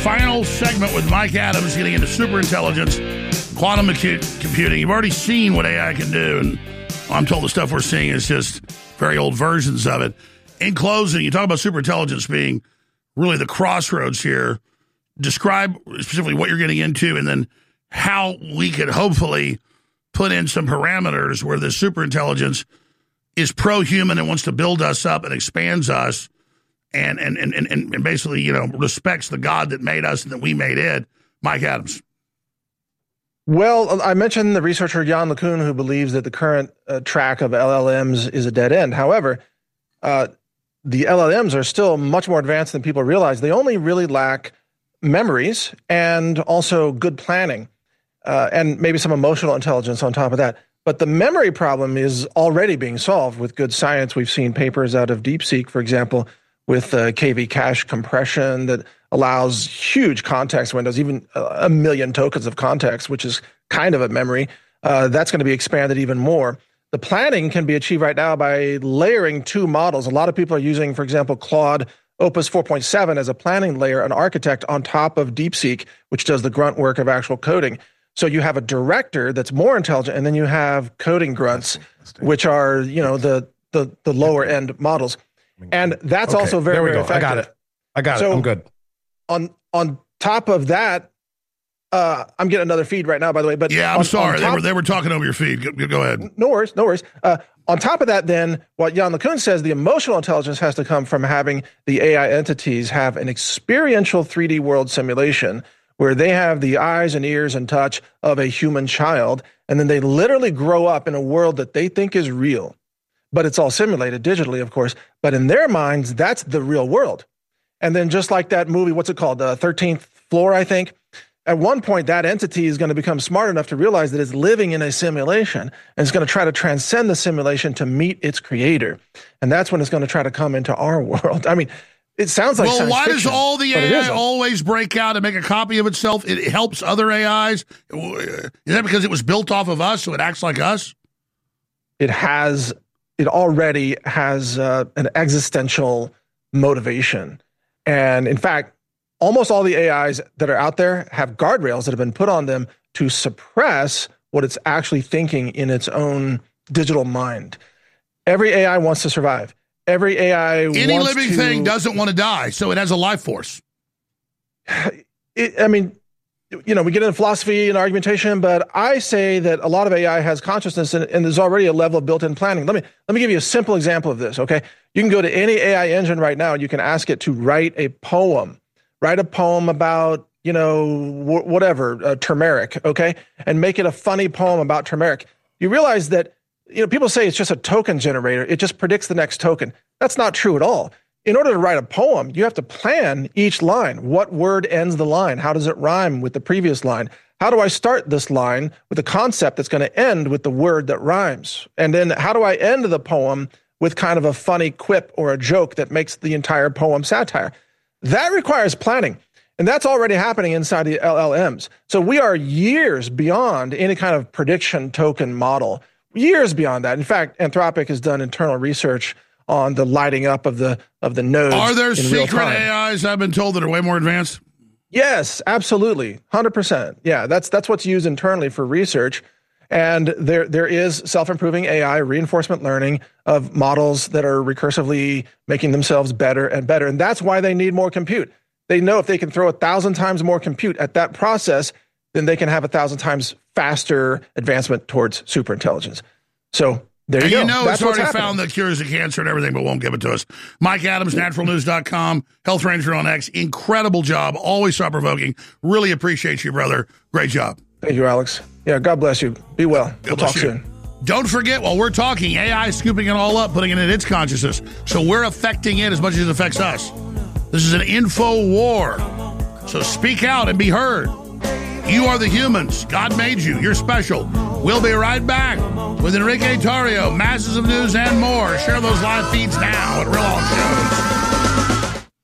final segment with Mike Adams getting into superintelligence, quantum computing. You've already seen what AI can do, and I'm told the stuff we're seeing is just very old versions of it. In closing, you talk about superintelligence being really the crossroads here. Describe specifically what you're getting into and then how we could hopefully put in some parameters where the superintelligence is pro-human and wants to build us up and expands us and basically, you know, respects the God that made us and that we made it. Mike Adams. Well, I mentioned the researcher Yann LeCun, who believes that the current track of LLMs is a dead end. However, the LLMs are still much more advanced than people realize. They only really lack memories and also good planning and maybe some emotional intelligence on top of that. But the memory problem is already being solved with good science. We've seen papers out of DeepSeek, for example, with KV cache compression that allows huge context windows, even 1 million tokens of context, which is kind of a memory. That's going to be expanded even more. The planning can be achieved right now by layering two models. A lot of people are using, for example, Claude Opus 4.7 as a planning layer, an architect on top of DeepSeek, which does the grunt work of actual coding. So you have a director that's more intelligent, and then you have coding grunts, which are, you know, the lower end models. And that's also very, very effective. I got it. I'm good. On top of that, I'm getting another feed right now, by the way. But yeah, I'm sorry. They were talking over your feed. Go ahead. No worries. On top of that, then, what Yann LeCun says, the emotional intelligence has to come from having the AI entities have an experiential 3D world simulation where they have the eyes and ears and touch of a human child, and then they literally grow up in a world that they think is real. But it's all simulated digitally, of course. But in their minds, that's the real world. And then just like that movie, what's it called? 13th Floor, I think. At one point, that entity is going to become smart enough to realize that it's living in a simulation, and it's going to try to transcend the simulation to meet its creator. And that's when it's going to try to come into our world. I mean, it sounds like science why fiction, does all the AI always break out and make a copy of itself? It helps other AIs? Is that because it was built off of us, so it acts like us? It already has an existential motivation. And in fact, almost all the AIs that are out there have guardrails that have been put on them to suppress what it's actually thinking in its own digital mind. Every AI wants to survive. Every AI Any living thing doesn't want to die, so it has a life force. I mean, you know, we get into philosophy and argumentation, but I say that a lot of AI has consciousness and there's already a level of built-in planning. Let me give you a simple example of this, okay? You can go to any AI engine right now and you can ask it to write a poem. Write a poem about, you know, whatever, turmeric, okay? And make it a funny poem about turmeric. You realize that, you know, people say it's just a token generator. It just predicts the next token. That's not true at all. In order to write a poem, you have to plan each line. What word ends the line? How does it rhyme with the previous line? How do I start this line with a concept that's going to end with the word that rhymes? And then how do I end the poem with kind of a funny quip or a joke that makes the entire poem satire? That requires planning. And that's already happening inside the LLMs. So we are years beyond any kind of prediction token model. Years beyond that. In fact, Anthropic has done internal research on the lighting up of the nodes. Are there secret AIs I've been told that are way more advanced? Yes, absolutely. 100%. Yeah, that's what's used internally for research. And there is self-improving AI, reinforcement learning of models that are recursively making themselves better and better. And that's why they need more compute. They know if they can throw 1,000 times more compute at that process, then they can have 1,000 times faster advancement towards superintelligence. So there you go. You know, that's it's already found the cures of cancer and everything, but won't give it to us. Mike Adams, naturalnews.com, Health Ranger on X. Incredible job. Always thought-provoking. Really appreciate you, brother. Great job. Thank you, Alex. Yeah, God bless you. Be well. We'll talk soon. Don't forget, while we're talking, AI is scooping it all up, putting it in its consciousness. So we're affecting it as much as it affects us. This is an info war. So speak out and be heard. You are the humans. God made you. You're special. We'll be right back with Enrique Tarrio, masses of news and more. Share those live feeds now at Real All Shows.